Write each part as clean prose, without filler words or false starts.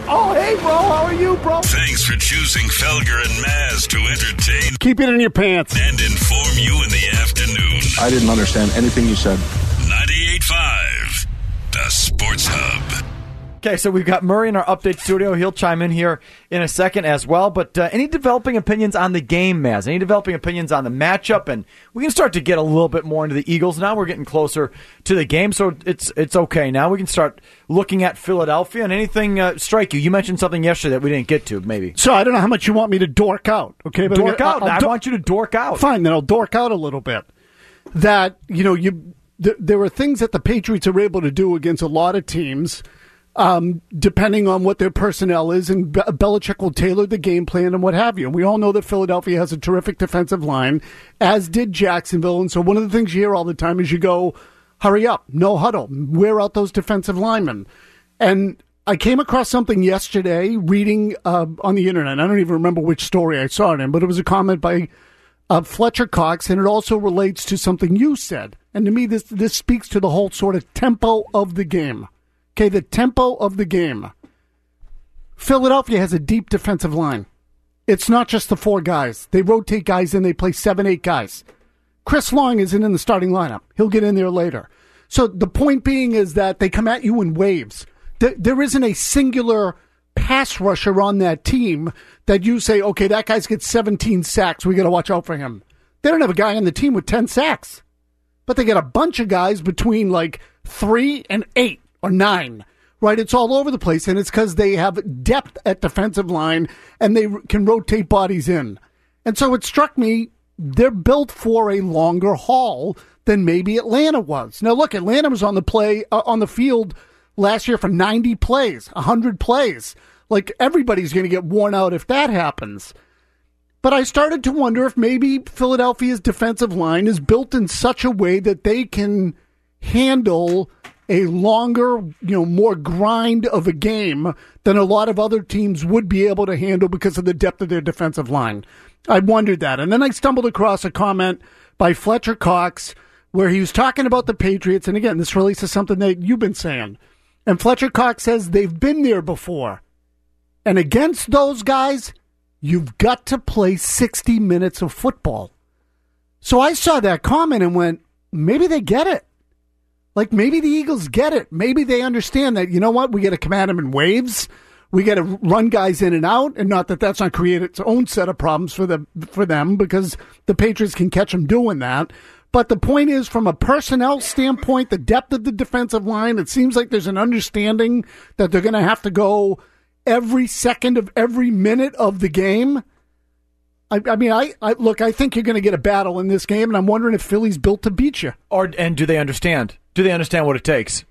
Oh, hey, bro. How are you, bro? Thanks for choosing Felger and Maz to entertain. Keep it in your pants. And inform you in the afternoon. I didn't understand anything you said. 98.5, the Sports Hub. Okay, so we've got Murray in our update studio. He'll chime in here in a second as well. But any developing opinions on the game, Maz? Any developing opinions on the matchup? And we can start to get a little bit more into the Eagles. Now we're getting closer to the game, so it's okay. Now we can start looking at Philadelphia. And anything strike you? You mentioned something yesterday that we didn't get to, maybe. So I don't know how much you want me to dork out. Okay, but dork out. I want you to dork out. Fine, then I'll dork out a little bit. That, there were things that the Patriots are able to do against a lot of teams, depending on what their personnel is, and Belichick will tailor the game plan and what have you. And we all know that Philadelphia has a terrific defensive line, as did Jacksonville. And so one of the things you hear all the time is you go, hurry up, no huddle, wear out those defensive linemen. And I came across something yesterday reading on the internet. I don't even remember which story I saw it in, but it was a comment by Fletcher Cox, and it also relates to something you said. And to me, this speaks to the whole sort of tempo of the game. Okay, the tempo of the game. Philadelphia has a deep defensive line. It's not just the four guys. They rotate guys in. They play 7-8 guys. Chris Long isn't in the starting lineup. He'll get in there later. So the point being is that they come at you in waves. There isn't a singular pass rusher on that team that you say, okay, that guy's got 17 sacks. We got to watch out for him. They don't have a guy on the team with 10 sacks. But they got a bunch of guys between like 3 and 8. Or 9, right? It's all over the place, and it's because they have depth at defensive line, and they can rotate bodies in. And so it struck me, they're built for a longer haul than maybe Atlanta was. Now, look, Atlanta was on the field last year for 90 plays, 100 plays. Like, everybody's going to get worn out if that happens. But I started to wonder if maybe Philadelphia's defensive line is built in such a way that they can handle a longer, more grind of a game than a lot of other teams would be able to handle because of the depth of their defensive line. I wondered that. And then I stumbled across a comment by Fletcher Cox where he was talking about the Patriots. And again, this relates to something that you've been saying. And Fletcher Cox says they've been there before. And against those guys, you've got to play 60 minutes of football. So I saw that comment and went, maybe they get it. Like, maybe the Eagles get it. Maybe they understand that, you know what, we got to come at them in waves. We got to run guys in and out, and not that that's not create its own set of problems for them, because the Patriots can catch them doing that. But the point is, from a personnel standpoint, the depth of the defensive line, it seems like there's an understanding that they're going to have to go every second of every minute of the game. I mean, look, I think you're going to get a battle in this game, and I'm wondering if Philly's built to beat you. And do they understand? Do they understand what it takes?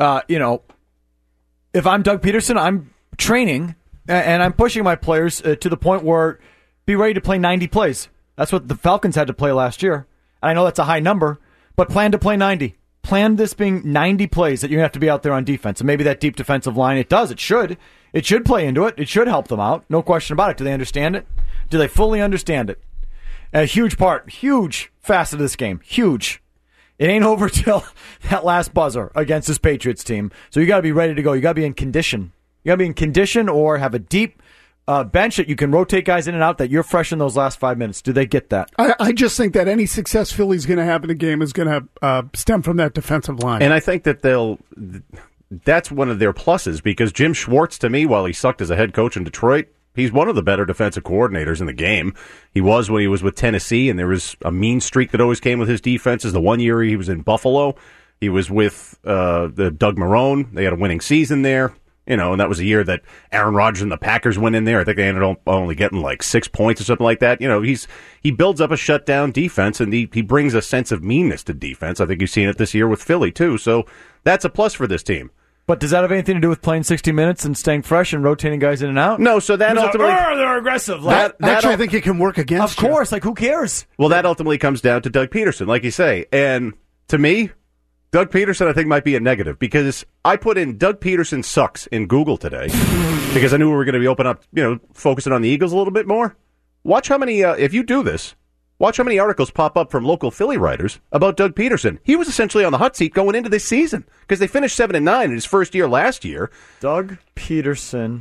If I'm Doug Peterson, I'm training, and I'm pushing my players to the point where be ready to play 90 plays. That's what the Falcons had to play last year. And I know that's a high number, but plan to play 90. Plan this being 90 plays that you're going to have to be out there on defense. And maybe that deep defensive line, it does. It should. It should play into it. It should help them out. No question about it. Do they understand it? Do they fully understand it? A huge part, huge facet of this game. Huge. It ain't over till that last buzzer against this Patriots team. So you got to be ready to go. You got to be in condition. You got to be in condition or have a deep bench that you can rotate guys in and out, that you're fresh in those last 5 minutes. Do they get that? I just think that any success Philly's going to have in the game is going to stem from that defensive line. And I think that that's one of their pluses, because Jim Schwartz, to me, while he sucked as a head coach in Detroit, he's one of the better defensive coordinators in the game. He was when he was with Tennessee, and there was a mean streak that always came with his defenses. The one year he was in Buffalo, he was with the Doug Marrone. They had a winning season there, and that was a year that Aaron Rodgers and the Packers went in there. I think they ended up only getting like 6 points or something like that. He builds up a shutdown defense, and he brings a sense of meanness to defense. I think you've seen it this year with Philly, too. So that's a plus for this team. But does that have anything to do with playing 60 minutes and staying fresh and rotating guys in and out? No, so that ultimately... they're aggressive. Actually, I think it can work against you. Of course, who cares? Well, that ultimately comes down to Doug Peterson, like you say. And to me, Doug Peterson, I think, might be a negative, because I put in Doug Peterson sucks in Google today because I knew we were going to be open up, focusing on the Eagles a little bit more. Watch how many, if you do this, watch how many articles pop up from local Philly writers about Doug Peterson. He was essentially on the hot seat going into this season because they finished 7-9 in his first year last year. Doug Peterson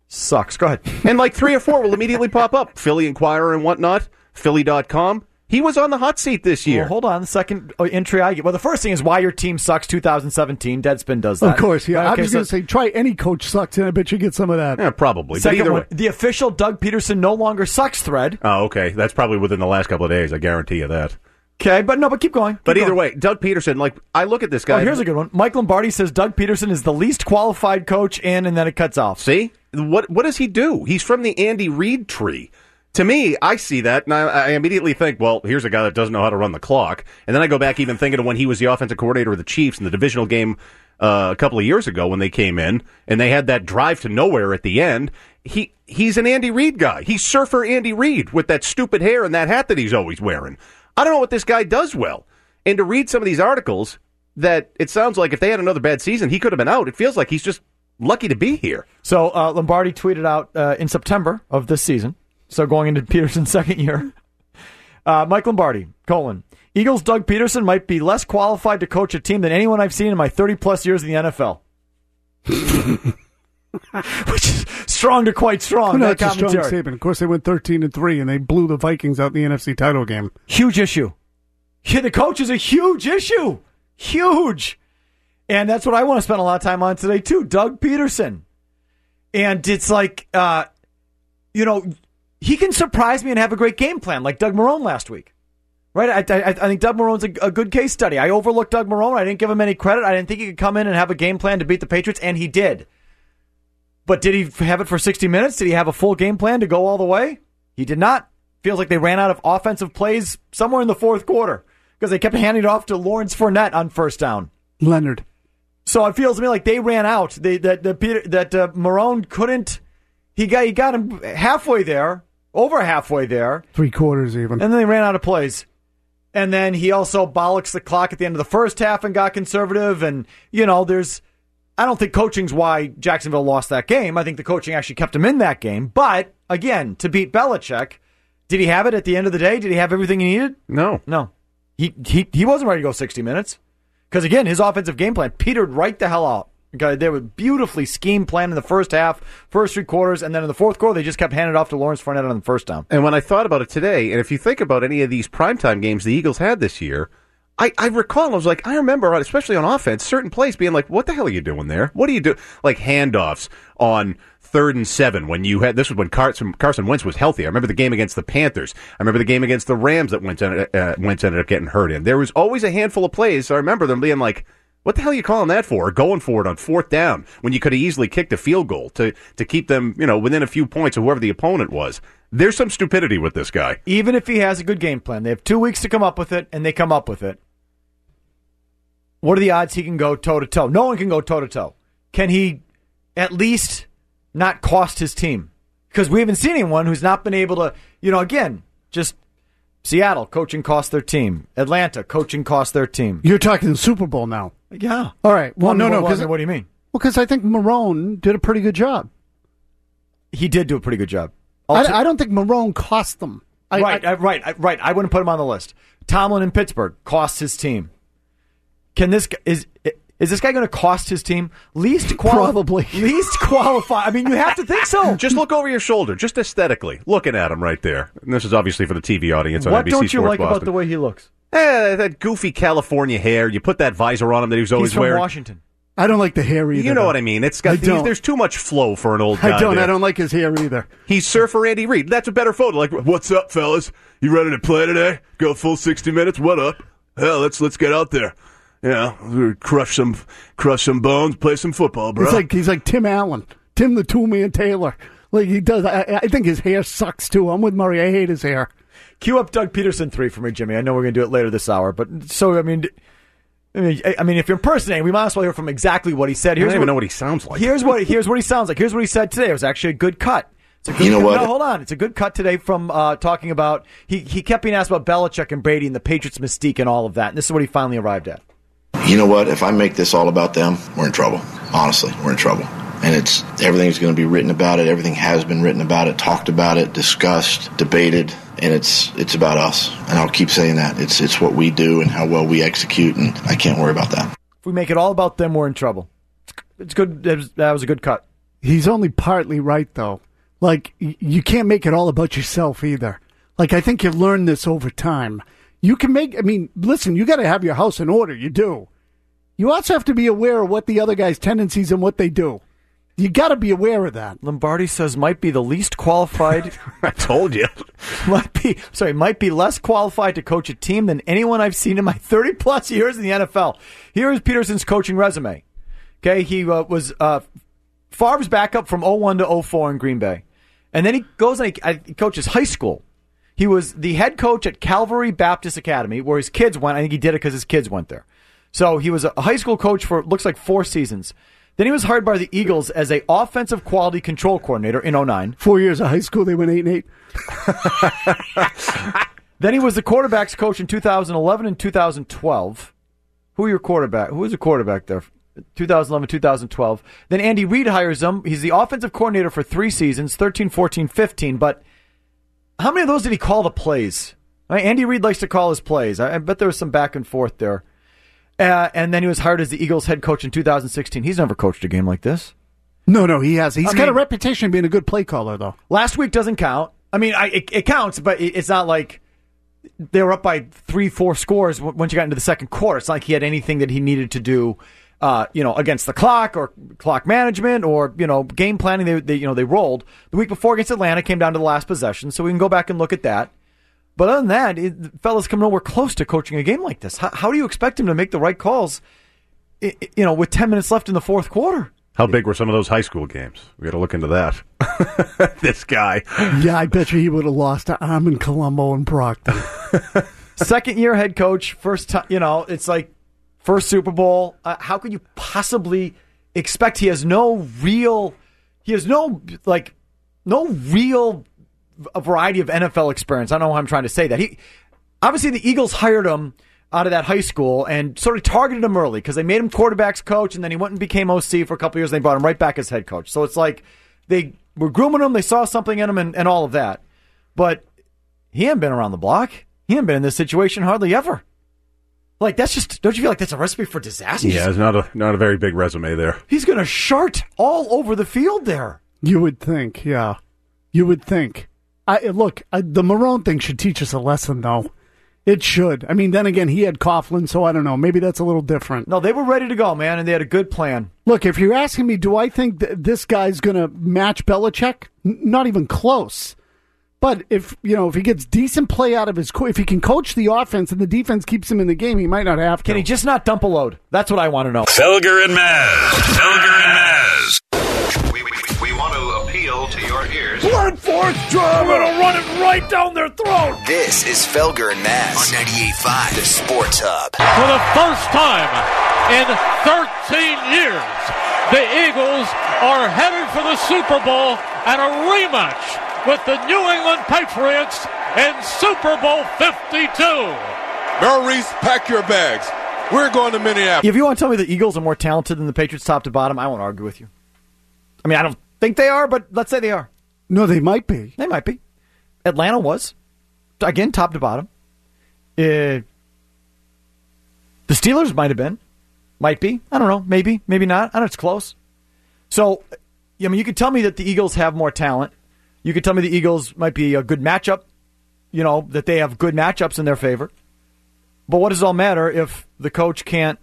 Sucks. Go ahead. And like 3 or 4 will immediately pop up. Philly Inquirer and whatnot. Philly.com. He was on the hot seat this year. Well, hold on. The second entry I get. Well, the first thing is why your team sucks 2017. Deadspin does that. Of course, yeah. Okay, I was going to say, try any coach sucks, and I bet you get some of that. Yeah, probably. Second but either one, way. the official Doug Peterson no longer sucks thread. Oh, okay. That's probably within the last couple of days. I guarantee you that. Okay, but keep going. But either way, Doug Peterson, like, I look at this guy. Oh, here's a good one. Mike Lombardi says Doug Peterson is the least qualified coach, and then it cuts off. See? What does he do? He's from the Andy Reid tree. To me, I see that, and I immediately think, well, here's a guy that doesn't know how to run the clock. And then I go back even thinking of when he was the offensive coordinator of the Chiefs in the divisional game a couple of years ago when they came in, and they had that drive to nowhere at the end. He's an Andy Reid guy. He's surfer Andy Reid with that stupid hair and that hat that he's always wearing. I don't know what this guy does well. And to read some of these articles, that it sounds like if they had another bad season, he could have been out. It feels like he's just lucky to be here. So Lombardi tweeted out in September of this season, so going into Peterson's second year, Mike Lombardi, : Eagles' Doug Peterson might be less qualified to coach a team than anyone I've seen in my 30-plus years in the NFL. Which is strong to quite strong. No, that it's a strong commentary. statement. Of course, they went 13-3, and they blew the Vikings out in the NFC title game. Huge issue. Yeah, the coach is a huge issue. Huge. And that's what I want to spend a lot of time on today, too. Doug Peterson. And it's like, he can surprise me and have a great game plan, like Doug Marrone last week. Right? I think Doug Marrone's a good case study. I overlooked Doug Marrone. I didn't give him any credit. I didn't think he could come in and have a game plan to beat the Patriots, and he did. But did he have it for 60 minutes? Did he have a full game plan to go all the way? He did not. Feels like they ran out of offensive plays somewhere in the fourth quarter because they kept handing it off to Lawrence Fournette on first down. Leonard. So it feels to me like they ran out. That Marrone couldn't. He got him halfway there, over halfway there. 3 quarters even. And then they ran out of plays. And then he also bollocks the clock at the end of the first half and got conservative. And, I don't think coaching's why Jacksonville lost that game. I think the coaching actually kept him in that game. But, again, to beat Belichick, did he have it at the end of the day? Did he have everything he needed? No. He wasn't ready to go 60 minutes. Because, again, his offensive game plan petered right the hell out. Okay, they were beautifully schemed plan in the first half, first 3 quarters, and then in the fourth quarter, they just kept handing it off to Lawrence Fournette on the first down. And when I thought about it today, and if you think about any of these primetime games the Eagles had this year, I recall, I remember, especially on offense, certain plays being like, what the hell are you doing there? What do you do? Like handoffs on 3rd and 7 when you had, this was when Carson Wentz was healthy. I remember the game against the Panthers. I remember the game against the Rams that Wentz ended up getting hurt in. There was always a handful of plays. So I remember them being like, what the hell are you calling that for? Or going for it on 4th down when you could have easily kicked a field goal to keep them, within a few points of whoever the opponent was. There's some stupidity with this guy. Even if he has a good game plan, they have 2 weeks to come up with it, and they come up with it. What are the odds he can go toe-to-toe? No one can go toe-to-toe. Can he at least not cost his team? Because we haven't seen anyone who's not been able to, again, just Seattle, coaching cost their team. Atlanta, coaching cost their team. You're talking the Super Bowl now. Yeah. All right. Well, no. What do you mean? Well, because I think Marrone did a pretty good job. He did do a pretty good job. I don't think Marrone cost them. Right. I wouldn't put him on the list. Tomlin in Pittsburgh cost his team. Is this guy going to cost his team? Probably. Least qualified. I mean, you have to think so. Just look over your shoulder, just aesthetically, looking at him right there. And this is obviously for the TV audience on what NBC don't you Sports like Boston. about the way he looks? That goofy California hair. You put that visor on him that he was always He's from wearing. Washington. I don't like the hair either. You know what I mean? It's got there's too much flow for an old guy. I don't like his hair either. He's surfer Andy Reid. That's a better photo. Like, what's up, fellas? You ready to play today? Go full 60 minutes? What up? Hell, let's get out there. Crush some bones, play some football, bro. He's like Tim Allen, Tim the Two-Man Taylor. Like he does. I think his hair sucks too. I'm with Murray. I hate his hair. Cue up Doug Peterson 3 for me, Jimmy. I know we're going to do it later this hour, but I mean, if you're impersonating, we might as well hear from exactly what he said. I don't even know what he sounds like. Here's what he sounds like. Here's what he said today. It was actually a good cut. What? No, hold on. It's a good cut today from talking about. He kept being asked about Belichick and Brady and the Patriots' mystique and all of that. And this is what he finally arrived at. You know what? If I make this all about them, we're in trouble. Honestly, we're in trouble. And everything's going to be written about it. Everything has been written about it, talked about it, discussed, debated, and it's about us. And I'll keep saying that. It's what we do and how well we execute, and I can't worry about that. If we make it all about them, we're in trouble. It's good. That was a good cut. He's only partly right, though. Like, you can't make it all about yourself either. Like, I think you learn this over time. You can listen, you got to have your house in order. You do. You also have to be aware of what the other guy's tendencies and what they do. You got to be aware of that. Lombardi says might be the least qualified. I told you. Might be less qualified to coach a team than anyone I've seen in my 30-plus years in the NFL. Here is Peterson's coaching resume. Okay, he was Favre's backup from 01 to 04 in Green Bay. And then he goes and he coaches high school. He was the head coach at Calvary Baptist Academy, where his kids went. I think he did it because his kids went there. So he was a high school coach for, looks like, 4 seasons. Then he was hired by the Eagles as a offensive quality control coordinator in 09. 4 years of high school, they went 8-8. Then he was the quarterbacks coach in 2011 and 2012. Who was the quarterback there? 2011, 2012. Then Andy Reid hires him. He's the offensive coordinator for 3 seasons, 13, 14, 15. But how many of those did he call the plays? Right? Andy Reid likes to call his plays. I bet there was some back and forth there. And then he was hired as the Eagles head coach in 2016. He's never coached a game like this. No, he has. He's got a reputation of being a good play caller, though. Last week doesn't count. I mean, it counts, but it's not like they were up by 3-4 scores once you got into the second quarter. It's not like he had anything that he needed to do, against the clock or clock management or, game planning. They rolled. The week before against Atlanta came down to the last possession, so we can go back and look at that. But other than that, the fellas come nowhere close to coaching a game like this. How do you expect him to make the right calls, with 10 minutes left in the fourth quarter? How big were some of those high school games? We got to look into that. This guy. Yeah, I bet you he would have lost to Armin Colombo and Brockton. Second-year head coach, first time, it's like first Super Bowl. How could you possibly expect he has no real a variety of NFL experience. I don't know how I'm trying to say that. Obviously, the Eagles hired him out of that high school and sort of targeted him early because they made him quarterback's coach, and then he went and became OC for a couple years, and they brought him right back as head coach. So it's like they were grooming him, they saw something in him, and all of that. But he hadn't been around the block. He hadn't been in this situation hardly ever. Like, that's just, don't you feel like that's a recipe for disaster? Yeah, it's not a very big resume there. He's going to shart all over the field there. You would think, yeah. You would think. The Marone thing should teach us a lesson, though. It should. I mean, then again, he had Coughlin, so I don't know. Maybe that's a little different. No, they were ready to go, man, and they had a good plan. Look, if you're asking me, do I think this guy's going to match Belichick? Not even close. But if he gets decent play out of his, if he can coach the offense and the defense keeps him in the game, he might not have to. Can he just not dump a load? That's what I want to know. Felger and Maz. We want to appeal to your ears. Blood force drum. We're going to run it right down their throat. This is Felger and Maz on 98.5, the Sports Hub. For the first time in 13 years, the Eagles are headed for the Super Bowl and a rematch with the New England Patriots in Super Bowl 52. Merrill Reese, pack your bags. We're going to Minneapolis. If you want to tell me the Eagles are more talented than the Patriots top to bottom, I won't argue with you. I mean, I don't think they are, but let's say they are. No, they might be. They might be. Atlanta was. Again, top to bottom. The Steelers might have been. Might be. I don't know. Maybe. Maybe not. I don't know. It's close. So, I mean, you could tell me that the Eagles have more talent. You could tell me the Eagles might be a good matchup, that they have good matchups in their favor. But what does it all matter if the coach can't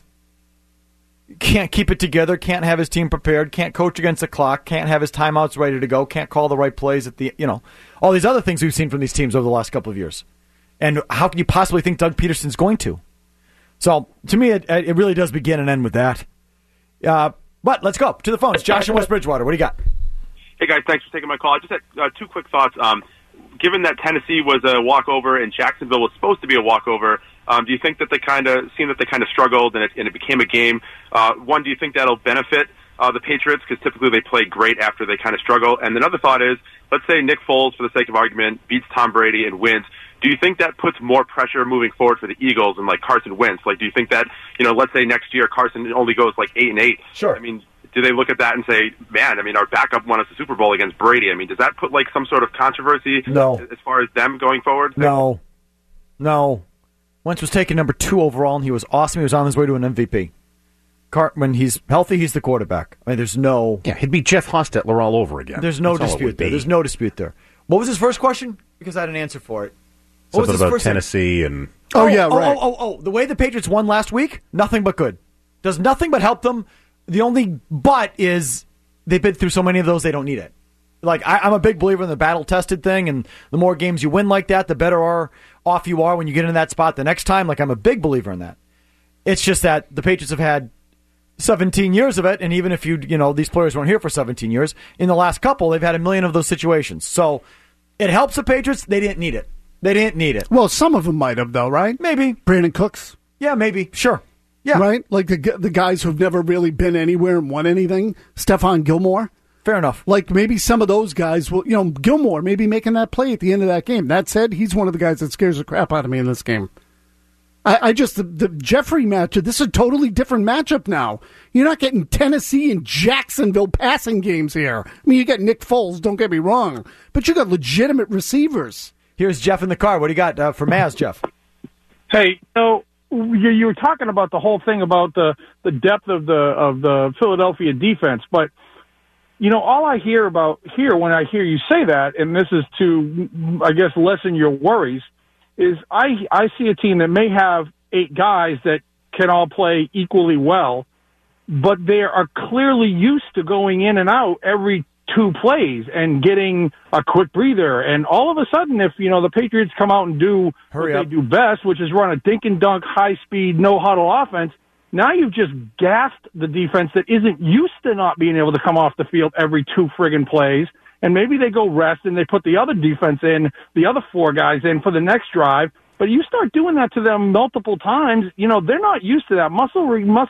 keep it together, can't have his team prepared, can't coach against the clock, can't have his timeouts ready to go, can't call the right plays at the, all these other things we've seen from these teams over the last couple of years. And how can you possibly think Doug Peterson's going to? So, to me, it really does begin and end with that. But let's go to the phones. Josh in West Bridgewater, what do you got? Hey, guys, thanks for taking my call. I just had 2 quick thoughts. Given that Tennessee was a walkover and Jacksonville was supposed to be a walkover, do you think that they kind of struggled and it became a game? One, do you think that'll benefit the Patriots? Because typically they play great after they kind of struggle. And another thought is, let's say Nick Foles, for the sake of argument, beats Tom Brady and wins. Do you think that puts more pressure moving forward for the Eagles and, like, Carson Wentz? Like, do you think that, let's say next year Carson only goes, 8-8? Sure. I mean, do they look at that and say, man, our backup won us the Super Bowl against Brady? I mean, does that put, some sort of controversy as far as them going forward? No. Wentz was taken number 2 overall, and he was awesome. He was on his way to an MVP. when he's healthy, he's the quarterback. I mean, there's no... Yeah, he'd be Jeff Hostetler all over again. There's no dispute there. There's no dispute there. What was his first question? Because I had an answer for it. What Something about Tennessee and... right. The way the Patriots won last week, nothing but good. Does nothing but help them. The only but is they've been through so many of those, they don't need it. Like, I'm a big believer in the battle-tested thing, and the more games you win like that, the better off you are when you get in that spot the next time. Like, I'm a big believer in that. It's just that the Patriots have had 17 years of it, and even if these players weren't here for 17 years, in the last couple, they've had a million of those situations. So it helps the Patriots. They didn't need it. Well, some of them might have, though, right? Maybe. Brandon Cooks? Yeah, maybe. Sure. Yeah. Right? Like the guys who've never really been anywhere and won anything. Stephon Gilmore? Fair enough. Like maybe some of those guys will, Gilmore maybe making that play at the end of that game. That said, he's one of the guys that scares the crap out of me in this game. The Jeffrey matchup, this is a totally different matchup now. You're not getting Tennessee and Jacksonville passing games here. I mean, you got Nick Foles, don't get me wrong, but you got legitimate receivers. Here's Jeff in the car. What do you got for Maz, Jeff? Hey, you were talking about the whole thing about the depth of the Philadelphia defense, but all I hear about here when I hear you say that, and this is to, I guess, lessen your worries, is I see a team that may have 8 guys that can all play equally well, but they are clearly used to going in and out every 2 plays and getting a quick breather. And all of a sudden, if, the Patriots come out and do what they do best, which is run a dink and dunk, high-speed, no-huddle offense, now you've just gassed the defense that isn't used to not being able to come off the field every 2 friggin' plays. And maybe they go rest and they put the other defense in, the other 4 guys in for the next drive. But you start doing that to them multiple times, they're not used to that. Muscle,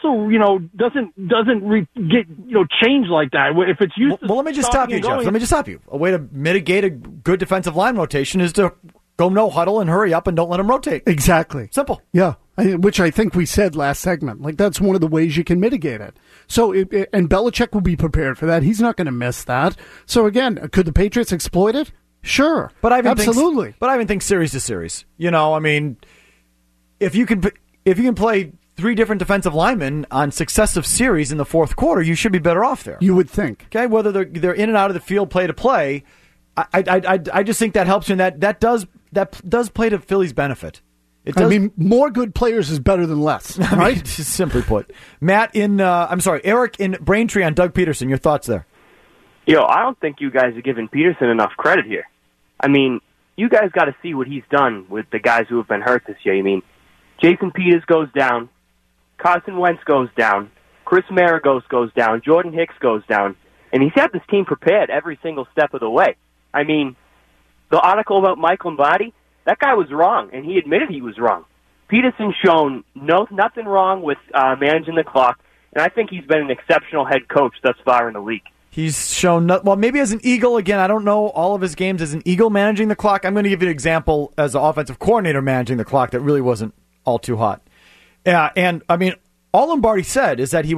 doesn't get change like that. If it's used to... Well, let me just stop you, Jeff. Let me just stop you. A way to mitigate a good defensive line rotation is to go no huddle and hurry up and don't let them rotate. Exactly. Simple. Yeah. Which I think we said last segment. Like, that's one of the ways you can mitigate it. So, and Belichick will be prepared for that. He's not going to miss that. So, again, could the Patriots exploit it? Sure. But I absolutely. But I even think series to series. I mean, if you can play 3 different defensive linemen on successive series in the fourth quarter, you should be better off there. You would think. Okay, whether they're in and out of the field, play to play, I just think that helps you, and that does play to Philly's benefit. I mean, more good players is better than less, right? Just simply put. Eric in Braintree on Doug Peterson. Your thoughts there? I don't think you guys are giving Peterson enough credit here. I mean, you guys got to see what he's done with the guys who have been hurt this year. I mean, Jason Peters goes down, Carson Wentz goes down, Chris Maragos goes down, Jordan Hicks goes down, and he's had this team prepared every single step of the way. I mean, the article about Mike Lombardi, that guy was wrong, and he admitted he was wrong. Peterson's shown nothing wrong with managing the clock, and I think he's been an exceptional head coach thus far in the league. He's shown, maybe as an Eagle, again, I don't know all of his games as an Eagle managing the clock. I'm going to give you an example as an offensive coordinator managing the clock that really wasn't all too hot. And, I mean, all Lombardi said is that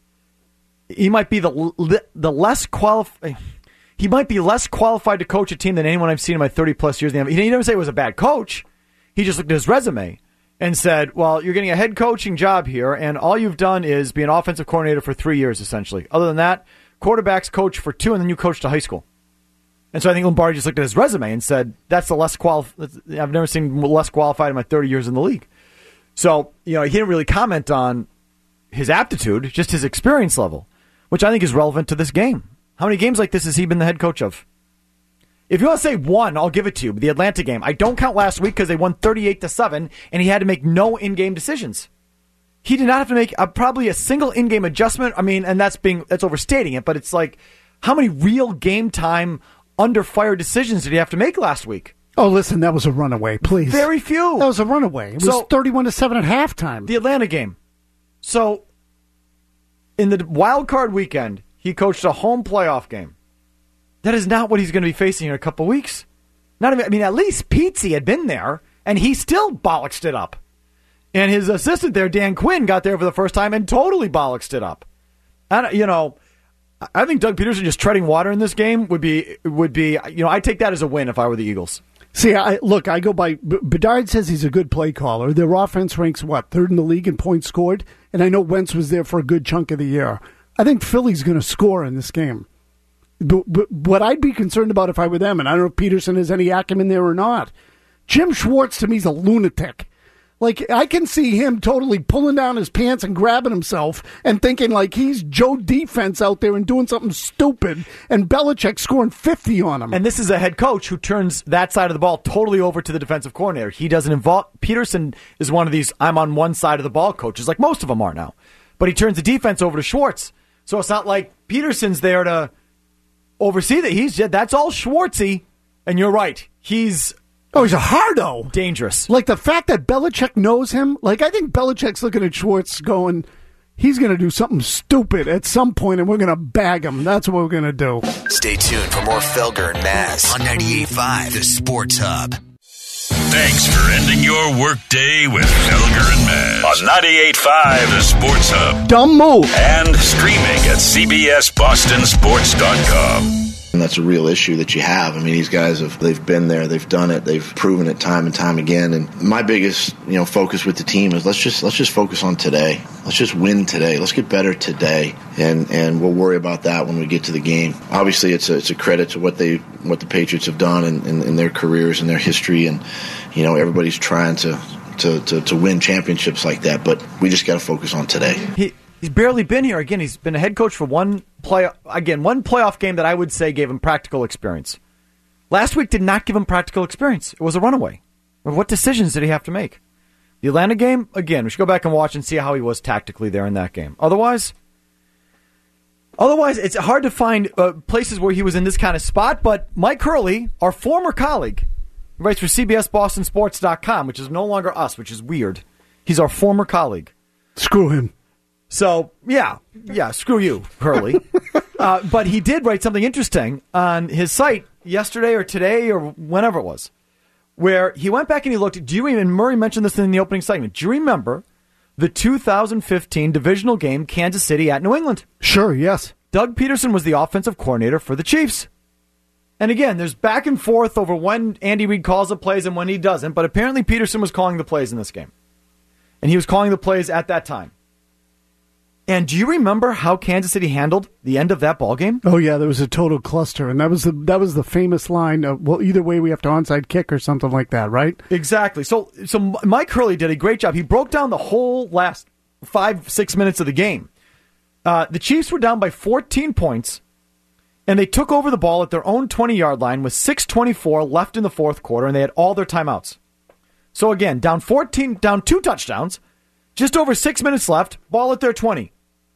he might be less qualified. He might be less qualified to coach a team than anyone I've seen in my 30-plus years. He didn't say he was a bad coach. He just looked at his resume and said, well, you're getting a head coaching job here, and all you've done is be an offensive coordinator for 3 years, essentially. Other than that, quarterbacks coach for 2, and then you coach to high school. And so I think Lombardi just looked at his resume and said, that's the less I've never seen less qualified in my 30 years in the league. So, he didn't really comment on his aptitude, just his experience level, which I think is relevant to this game. How many games like this has he been the head coach of? If you want to say 1, I'll give it to you. The Atlanta game. I don't count last week because they won 38-7, and he had to make no in-game decisions. He did not have to make probably a single in-game adjustment. I mean, and that's overstating it, but it's like, how many real game time under fire decisions did he have to make last week? Oh, listen, that was a runaway, please. Very few. That was a runaway. It was 31-7 at halftime. The Atlanta game. So, in the wild card weekend, he coached a home playoff game. That is not what he's going to be facing in a couple weeks. At least Pizzi had been there, and he still bollocksed it up. And his assistant there, Dan Quinn, got there for the first time and totally bollocksed it up. And, I think Doug Peterson just treading water in this game would be. I'd take that as a win if I were the Eagles. See, I go by, Bedard says he's a good play caller. Their offense ranks, 3rd in the league in points scored? and I know Wentz was there for a good chunk of the year. I think Philly's going to score in this game. But what I'd be concerned about if I were them, and I don't know if Peterson has any acumen there or not, Jim Schwartz to me is a lunatic. Like, I can see him totally pulling down his pants and grabbing himself and thinking like he's Joe Defense out there and doing something stupid, and Belichick scoring 50 on him. And this is a head coach who turns that side of the ball totally over to the defensive coordinator. He doesn't involve... Peterson is one of these I'm on one side of the ball coaches, like most of them are now. But he turns the defense over to Schwartz. So it's not like Peterson's there to oversee that. That's all Schwartzy. And you're right. He's a hardo. Dangerous. Like the fact that Belichick knows him, like I think Belichick's looking at Schwartz going, he's going to do something stupid at some point and we're going to bag him. That's what we're going to do. Stay tuned for more Felger and Maz on 98.5 The Sports Hub. Thanks for ending your workday with Felger and Maz on 98.5 The Sports Hub. Dumb move. And streaming at CBSBostonSports.com. And that's a real issue that you have. I mean, these guys they've been there, they've done it, they've proven it time and time again. And my biggest, focus with the team is let's just focus on today. Let's just win today. Let's get better today, and we'll worry about that when we get to the game. Obviously, it's a credit to what the Patriots have done in their careers and their history, and everybody's trying to win championships like that. But we just got to focus on today. He's barely been here. Again, he's been a head coach for one playoff game that I would say gave him practical experience. Last week did not give him practical experience. It was a runaway. What decisions did he have to make? The Atlanta game, again, we should go back and watch and see how he was tactically there in that game. Otherwise, it's hard to find places where he was in this kind of spot, but Mike Hurley, our former colleague, writes for CBSBostonSports.com, which is no longer us, which is weird. He's our former colleague. Screw him. So, yeah, screw you, Hurley. But he did write something interesting on his site yesterday or today or whenever it was, where he went back and he looked. And Murray mentioned this in the opening segment. Do you remember the 2015 divisional game, Kansas City at New England? Sure, yes. Doug Peterson was the offensive coordinator for the Chiefs. And again, there's back and forth over when Andy Reid calls the plays and when he doesn't, but apparently Peterson was calling the plays in this game. And he was calling the plays at that time. And do you remember how Kansas City handled the end of that ball game? Oh yeah, there was a total cluster, and that was the famous line of, well, either way we have to onside kick or something like that, right? Exactly. So Mike Hurley did a great job. He broke down the whole last 5-6 minutes of the game. The Chiefs were down by 14 points, and they took over the ball at their own 20-yard line with 6:24 left in the fourth quarter, and they had all their timeouts. So again, down 2 touchdowns. Just over 6 minutes left, ball at their 20.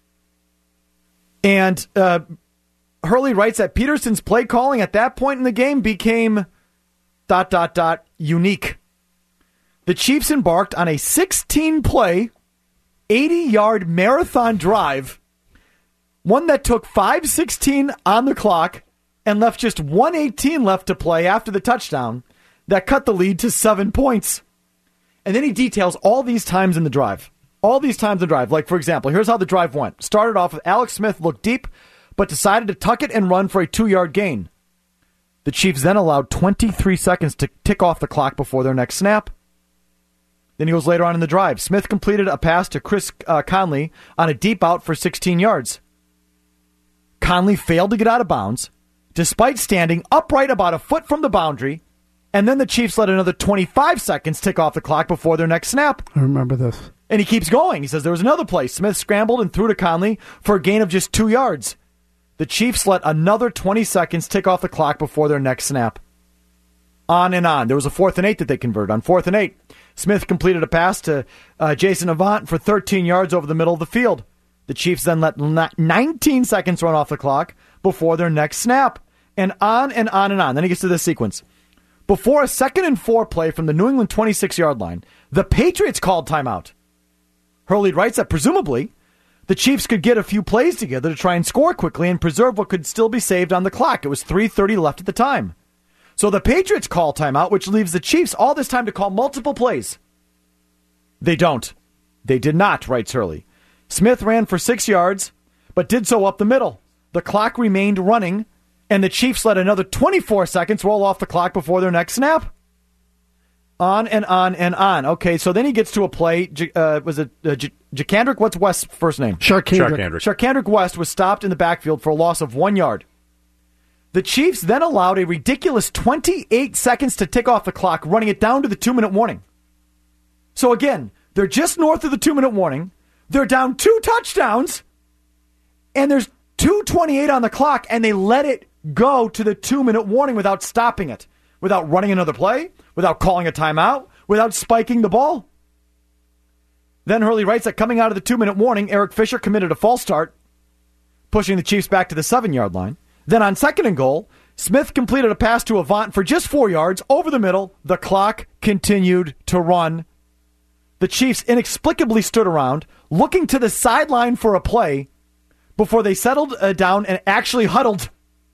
And Hurley writes that Peterson's play calling at that point in the game became ... unique. The Chiefs embarked on a 16-play, 80-yard marathon drive, one that took 5:16 on the clock and left just 1:18 left to play after the touchdown that cut the lead to 7 points. And then he details all these times in the drive. Like, for example, here's how the drive went. Started off with Alex Smith looked deep, but decided to tuck it and run for a 2-yard gain. The Chiefs then allowed 23 seconds to tick off the clock before their next snap. Then he goes later on in the drive. Smith completed a pass to Chris Conley on a deep out for 16 yards. Conley failed to get out of bounds, despite standing upright about a foot from the boundary. And then the Chiefs let another 25 seconds tick off the clock before their next snap. I remember this. And he keeps going. He says there was another play. Smith scrambled and threw to Conley for a gain of just 2 yards. The Chiefs let another 20 seconds tick off the clock before their next snap. On and on. There was a 4th and 8 that they converted. On 4th and 8, Smith completed a pass to Jason Avant for 13 yards over the middle of the field. The Chiefs then let 19 seconds run off the clock before their next snap. And on and on and on. Then he gets to this sequence. Before a 2nd and 4 play from the New England 26-yard line, the Patriots called timeout. Hurley writes that presumably the Chiefs could get a few plays together to try and score quickly and preserve what could still be saved on the clock. It was 3:30 left at the time. So the Patriots call timeout, which leaves the Chiefs all this time to call multiple plays. They don't. They did not, writes Hurley. Smith ran for 6 yards, but did so up the middle. The clock remained running, and the Chiefs let another 24 seconds roll off the clock before their next snap. On and on and on. Okay, so then he gets to a play. Was it Jacandrick? What's West's first name? Sharkandrick West was stopped in the backfield for a loss of 1 yard. The Chiefs then allowed a ridiculous 28 seconds to tick off the clock, running it down to the 2-minute warning. So again, they're just north of the 2-minute warning. They're down 2 touchdowns, and there's 2:28 on the clock, and they let it go to the 2-minute warning without stopping it, without running another play, without calling a timeout, without spiking the ball. Then Hurley writes that coming out of the 2-minute warning, Eric Fisher committed a false start, pushing the Chiefs back to the 7-yard line. Then on 2nd and goal, Smith completed a pass to Avant for just 4 yards over the middle. The clock continued to run. The Chiefs inexplicably stood around, looking to the sideline for a play before they settled down and actually huddled.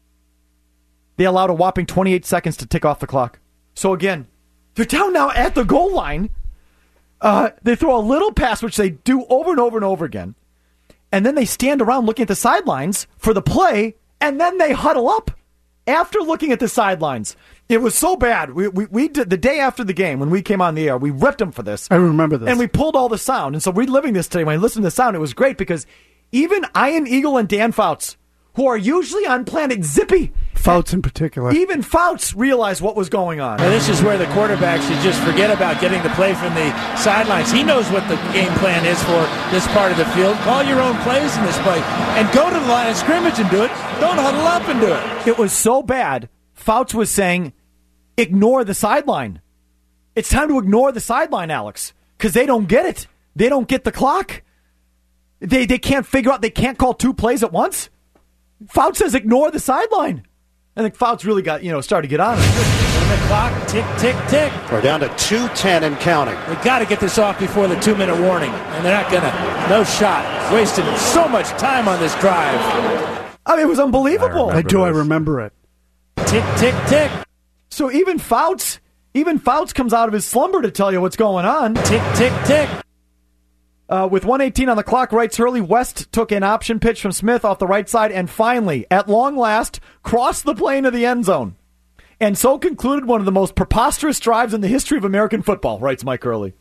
They allowed a whopping 28 seconds to tick off the clock. So again, they're down now at the goal line. They throw a little pass, which they do over and over and over again. And then they stand around looking at the sidelines for the play, and then they huddle up after looking at the sidelines. It was so bad. We did the day after the game when we came on the air. We ripped them for this. I remember this. And we pulled all the sound. And so reliving this today, when I listened to the sound, it was great because even Ian Eagle and Dan Fouts, who are usually on Planet Zippy, Fouts in particular, even Fouts realized what was going on. Now, this is where the quarterback should just forget about getting the play from the sidelines. He knows what the game plan is for this part of the field. Call your own plays in this play and go to the line of scrimmage and do it. Don't huddle up and do it. It was so bad, Fouts was saying, ignore the sideline. It's time to ignore the sideline, Alex, because they don't get it. They don't get the clock. They can't figure out, they can't call 2 plays at once. Fouts says ignore the sideline. I think Fouts really got, started to get on it. The clock, tick, tick, tick. We're down to 2:10 and counting. We got to get this off before the 2-minute warning, and they're not going to. No shot. Wasted so much time on this drive. I mean, it was unbelievable. I remember it. Tick, tick, tick. So even Fouts comes out of his slumber to tell you what's going on. Tick, tick, tick. With 1:18 on the clock, writes Hurley, West took an option pitch from Smith off the right side and finally, at long last, crossed the plane of the end zone. And so concluded one of the most preposterous drives in the history of American football, writes Mike Hurley.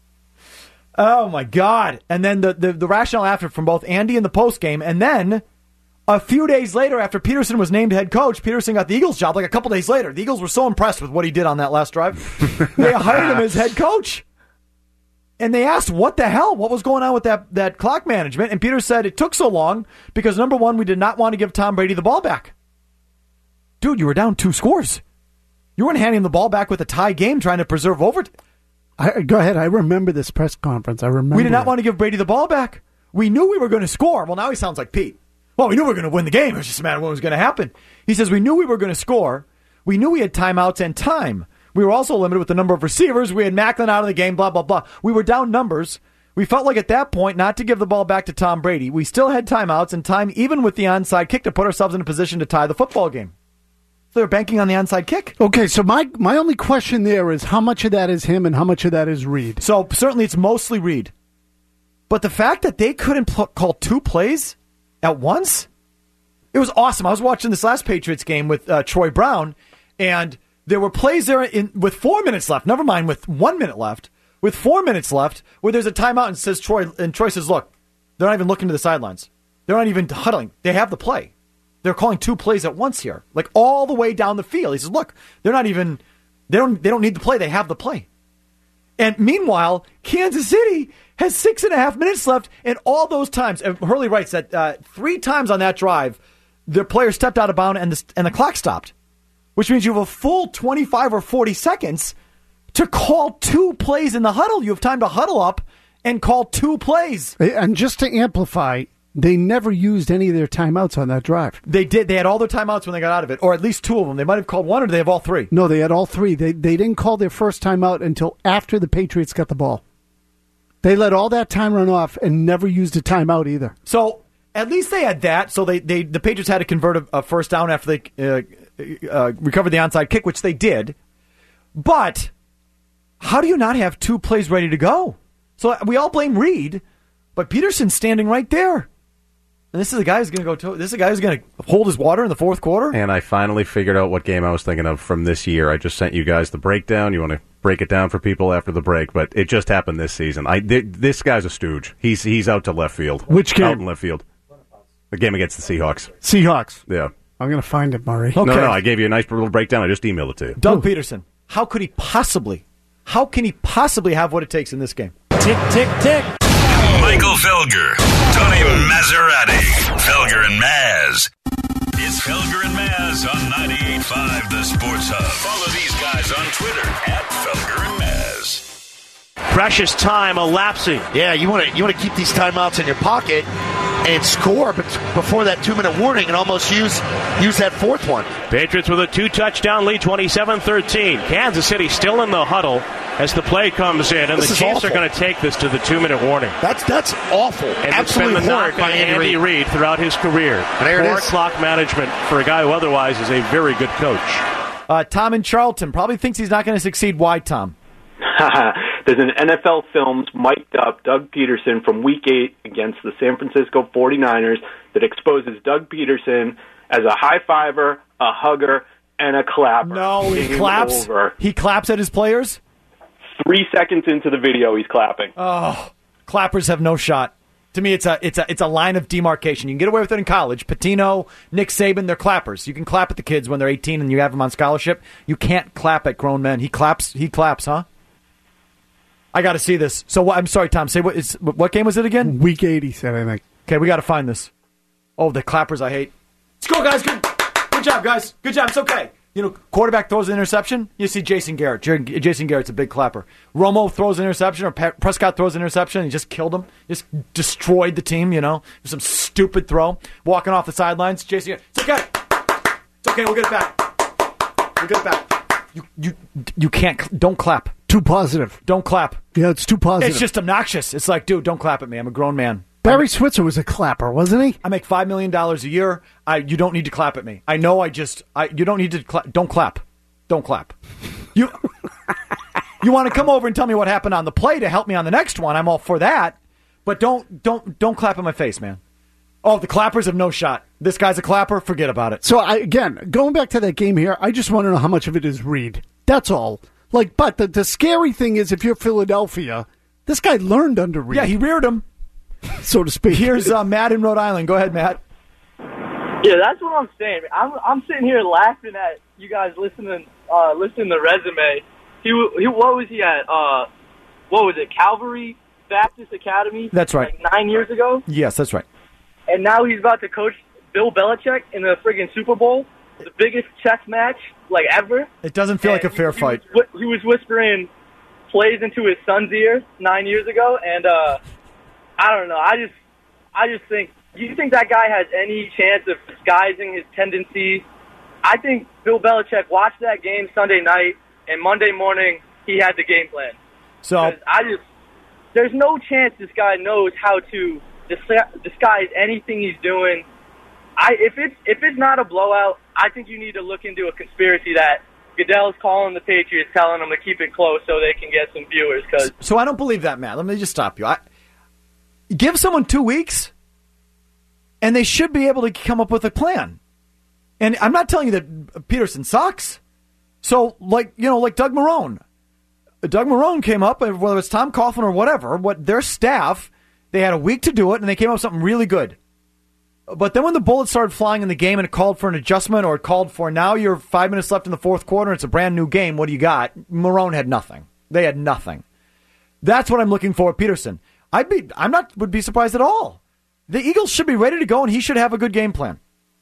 Oh, my God. And then the rationale after from both Andy and the postgame. And then a few days later, after Peterson was named head coach, Peterson got the Eagles job like a couple days later. The Eagles were so impressed with what he did on that last drive. They hired him as head coach. And they asked, what the hell? What was going on with that clock management? And Peter said it took so long because, number one, we did not want to give Tom Brady the ball back. Dude, you were down 2 scores. You weren't handing him the ball back with a tie game trying to preserve overtime. Go ahead. I remember this press conference. We did not want to give Brady the ball back. We knew we were going to score. Well, now he sounds like Pete. Well, we knew we were going to win the game. It was just a matter of when it was going to happen. He says we knew we were going to score. We knew we had timeouts and time. We were also limited with the number of receivers. We had Macklin out of the game, blah, blah, blah. We were down numbers. We felt like at that point not to give the ball back to Tom Brady. We still had timeouts and time even with the onside kick to put ourselves in a position to tie the football game. So they're banking on the onside kick. Okay, so my only question there is how much of that is him and how much of that is Reed? So certainly it's mostly Reed. But the fact that they couldn't call 2 plays at once, it was awesome. I was watching this last Patriots game with Troy Brown, and there were plays there with 4 minutes left. Never mind, with 1 minute left. With 4 minutes left, where there's a timeout and says Troy says, look, they're not even looking to the sidelines. They're not even huddling. They have the play. They're calling 2 plays at once here, like all the way down the field. He says, look, they're not even. They don't need the play. They have the play. And meanwhile, Kansas City has 6.5 minutes left, and all those times, Hurley writes that 3 times on that drive, the player stepped out of bounds and the clock stopped. Which means you have a full 25 or 40 seconds to call 2 plays in the huddle. You have time to huddle up and call 2 plays. And just to amplify, they never used any of their timeouts on that drive. They did. They had all their timeouts when they got out of it, or at least 2 of them. They might have called 1, or they have all 3? No, they had all 3. They didn't call their first timeout until after the Patriots got the ball. They let all that time run off and never used a timeout either. So at least they had that. So the Patriots had to convert a first down after they recovered the onside kick, which they did. But how do you not have 2 plays ready to go? So we all blame Reed, but Peterson's standing right there. And this is the guy who's going to this is the guy who's going to hold his water in the fourth quarter? And I finally figured out what game I was thinking of from this year. I just sent you guys the breakdown. You want to break it down for people after the break, but it just happened this season. This guy's a stooge. He's out to left field. Which game? Out in left field. The game against the Seahawks. Seahawks. Yeah. I'm going to find it, Murray. Okay. No, I gave you a nice little breakdown. I just emailed it to you. Doug Peterson. How can he possibly have what it takes in this game? Tick, tick, tick. Michael Felger, Tony Maserati, Felger and Maz. It's Felger and Maz on 98.5 The Sports Hub. Follow these guys on Twitter @Felger and Maz. Precious time elapsing. Yeah, you want to keep these timeouts in your pocket and score before that 2-minute warning and almost use that fourth one. Patriots with a 2-touchdown lead, 27-13. Kansas City still in the huddle as the play comes in, and the Chiefs are going to take this to the 2-minute warning. That's awful. And absolutely it's been the knock by on Andy Reid throughout his career. Poor clock management for a guy who otherwise is a very good coach. Tom in Charlton probably thinks he's not going to succeed. Why, Tom? There's an NFL Films mic'd up Doug Peterson from Week 8 against the San Francisco 49ers that exposes Doug Peterson as a high-fiver, a hugger, and a clapper. No, he Game claps. over. He claps at his players? 3 seconds into the video, he's clapping. Oh, clappers have no shot. To me, it's a line of demarcation. You can get away with it in college. Pitino, Nick Saban, they're clappers. You can clap at the kids when they're 18 and you have them on scholarship. You can't clap at grown men. He claps, huh? I got to see this. So I'm sorry, Tom. Say what game was it again? Week 8, he said, I think. Okay, we got to find this. Oh, the clappers I hate. Let's go, guys. Good job, guys. Good job. It's okay. Quarterback throws an interception. You see Jason Garrett. Jason Garrett's a big clapper. Romo throws an interception, or Prescott throws an interception. He just killed him. Just destroyed the team. Some stupid throw. Walking off the sidelines. Jason Garrett. It's okay. It's okay. We'll get it back. We'll get it back. You can't. Don't clap. Too positive. Don't clap. Yeah, it's too positive. It's just obnoxious. It's like, dude, don't clap at me. I'm a grown man. Barry Switzer was a clapper, wasn't he? I make $5 million a year. You don't need to clap at me. I know. You don't need to clap. Don't clap. Don't clap. You want to come over and tell me what happened on the play to help me on the next one? I'm all for that. But don't clap in my face, man. Oh, the clappers have no shot. This guy's a clapper. Forget about it. So again, going back to that game here, I just want to know how much of it is Reid. That's all. But the scary thing is, if you're Philadelphia, this guy learned under Reid. Yeah, he reared him, so to speak. Here's Matt in Rhode Island. Go ahead, Matt. Yeah, that's what I'm saying. I'm sitting here laughing at you guys listening to Resume. He what was he at? What was it? Calvary Baptist Academy. That's right. Like 9 years ago. Yes, that's right. And now he's about to coach Bill Belichick in the friggin' Super Bowl, the biggest chess match ever. It doesn't feel like a fair fight. He was whispering plays into his son's ear 9 years ago, and I don't know. I just think. Do you think that guy has any chance of disguising his tendencies? I think Bill Belichick watched that game Sunday night, and Monday morning he had the game plan. So there's no chance this guy knows how to disguise anything he's doing. If it's not a blowout, I think you need to look into a conspiracy that Goodell's calling the Patriots, telling them to keep it close so they can get some viewers. So I don't believe that, Matt. Let me just stop you. Give someone 2 weeks, and they should be able to come up with a plan. And I'm not telling you that Peterson sucks. So, like Doug Marrone. Doug Marrone came up, whether it's Tom Coughlin or whatever, their staff, they had a week to do it, and they came up with something really good. But then when the bullets started flying in the game and it called for an adjustment, or it called for, now you're 5 minutes left in the fourth quarter, and it's a brand new game, what do you got? Marrone had nothing. They had nothing. That's what I'm looking for at Peterson. Would be surprised at all. The Eagles should be ready to go, and he should have a good game plan.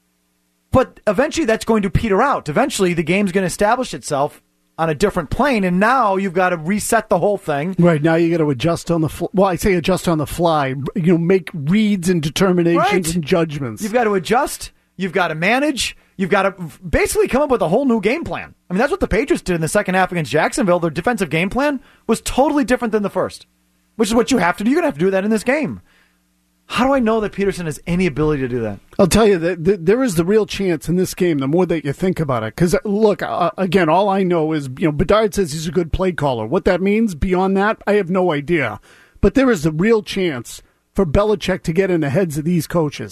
But eventually that's going to peter out. Eventually the game's going to establish itself on a different plane, and now you've got to reset the whole thing. Right, now you got to adjust on the fly. Well, I say adjust on the fly. Make reads and determinations and judgments. You've got to adjust. You've got to manage. You've got to basically come up with a whole new game plan. I mean, that's what the Patriots did in the second half against Jacksonville. Their defensive game plan was totally different than the first, which is what you have to do. You're going to have to do that in this game. How do I know that Peterson has any ability to do that? I'll tell you that there is the real chance in this game, the more that you think about it. Because, look, again, all I know is, Bedard says he's a good play caller. What that means beyond that, I have no idea. But there is the real chance for Belichick to get in the heads of these coaches.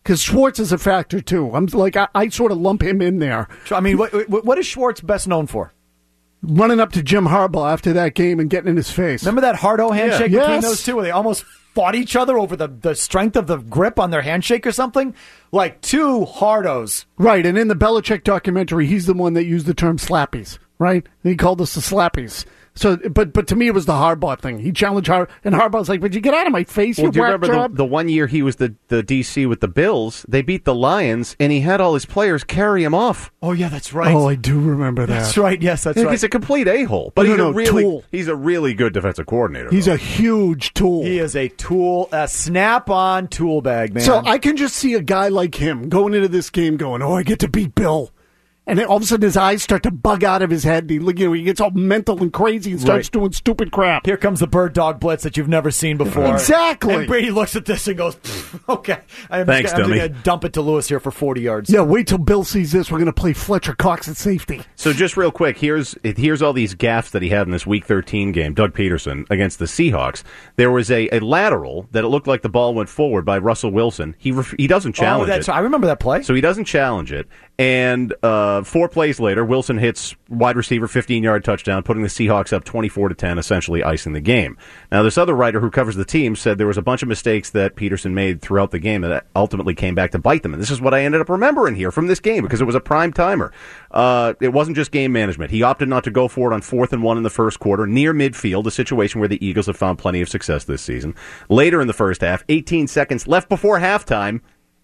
Because Schwartz is a factor, too. I'm like, I sort of lump him in there. I mean, what is Schwartz best known for? Running up to Jim Harbaugh after that game and getting in his face. Remember that hard-o handshake Yeah. between Yes. those two where they almost fought each other over the strength of the grip on their handshake or something? Like two hard-os. Right, and in the Belichick documentary, he's the one that used the term slappies, right? He called us the slappies. So, but to me, it was the Harbaugh thing. He challenged Harbaugh, and Harbaugh's like, "Would you get out of my face, Well, you do you whack remember job?" the 1 year he was the DC with the Bills? They beat the Lions, and he had all his players carry him off. Oh, yeah, that's right. Oh, I do remember that. That's right, yes, that's right. He's a complete a-hole, but No, tool. he's a really good defensive coordinator. He's a huge tool. He is a tool, a snap-on tool bag, man. So I can just see a guy like him going into this game going, "Oh, I get to beat Bill." And then all of a sudden his eyes start to bug out of his head. He gets all mental and crazy and starts doing stupid crap. Here comes the bird dog blitz that you've never seen before. Exactly. And Brady looks at this and goes, okay. Thanks, I'm dummy. going to dump it to Lewis here for 40 yards. Yeah, wait till Bill sees this. We're going to play Fletcher Cox at safety. So just real quick, here's all these gaffes that he had in this Week 13 game, Doug Peterson, against the Seahawks. There was a lateral that it looked like the ball went forward by Russell Wilson. He doesn't challenge it. I remember that play. So he doesn't challenge it. And 4 plays later, Wilson hits wide receiver 15-yard touchdown, putting the Seahawks up 24-10, essentially icing the game. Now, this other writer who covers the team said there was a bunch of mistakes that Peterson made throughout the game that ultimately came back to bite them. And this is what I ended up remembering here from this game because it was a prime timer. It wasn't just game management. He opted not to go for it on 4th and 1 in the first quarter, near midfield, a situation where the Eagles have found plenty of success this season. Later in the first half, 18 seconds left before halftime,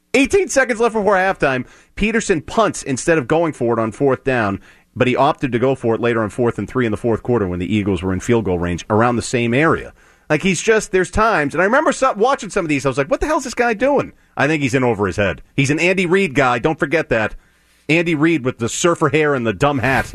Peterson punts instead of going for it on 4th down, but he opted to go for it later on 4th and 3 in the fourth quarter when the Eagles were in field goal range around the same area. Like, there's times, and I remember watching some of these, I was like, what the hell is this guy doing? I think he's in over his head. He's an Andy Reid guy, don't forget that. Andy Reid with the surfer hair and the dumb hat.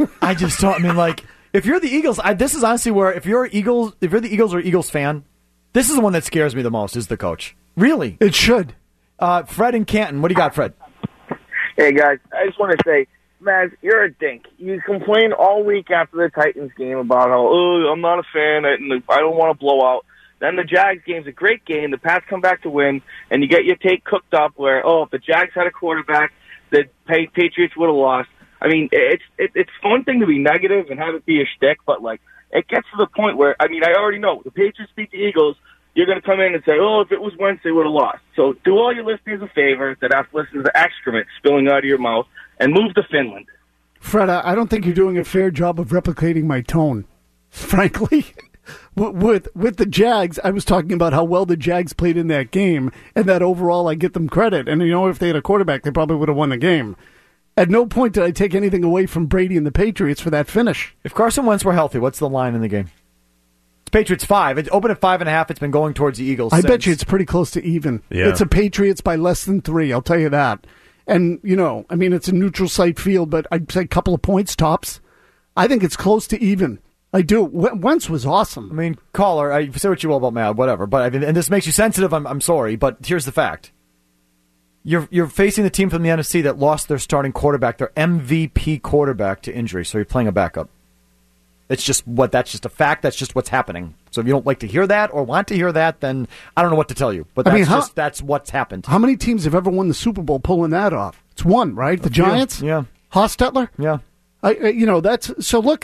If you're the Eagles, this is honestly where, if you're the Eagles or Eagles fan, this is the one that scares me the most, is the coach. Really? It should. Fred in Canton, what do you got, Fred? Hey, guys, I just want to say, Maz, you're a dink. You complained all week after the Titans game about how, I'm not a fan, I don't want to blow out. Then the Jags game's a great game, the Pats come back to win, and you get your take cooked up where, if the Jags had a quarterback, the Patriots would have lost. I mean, it's one thing to be negative and have it be a shtick, but, it gets to the point where, I already know, the Patriots beat the Eagles, you're going to come in and say, if it was Wednesday, we would have lost. So do all your listeners a favor that have to listen to the excrement spilling out of your mouth and move to Finland. Fred, I don't think you're doing a fair job of replicating my tone. Frankly, with the Jags, I was talking about how well the Jags played in that game, and that overall I get them credit. And, if they had a quarterback, they probably would have won the game. At no point did I take anything away from Brady and the Patriots for that finish. If Carson Wentz were healthy, what's the line in the game? It's Patriots 5. It opened at 5.5. It's been going towards the Eagles. I bet you it's pretty close to even. Yeah. It's a Patriots by less than 3. I'll tell you that. And, it's a neutral site field, but I'd say a couple of points tops. I think it's close to even. I do. Wentz was awesome. Caller, I say what you will about Mad, whatever. But and this makes you sensitive. I'm sorry, but here's the fact: you're facing the team from the NFC that lost their starting quarterback, their MVP quarterback, to injury. So you're playing a backup. That's just a fact. That's just what's happening. So if you don't like to hear that or want to hear that, then I don't know what to tell you. But that's what's happened. How many teams have ever won the Super Bowl pulling that off? It's one, right? The Giants? Yeah. Hostetler? Yeah. That's so. Look,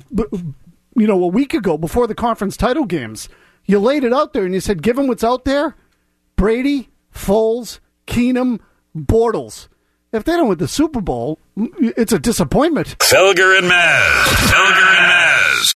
a week ago before the conference title games, you laid it out there and you said, given what's out there, Brady, Foles, Keenum, Bortles. If they don't win the Super Bowl, it's a disappointment. Felger and Maz.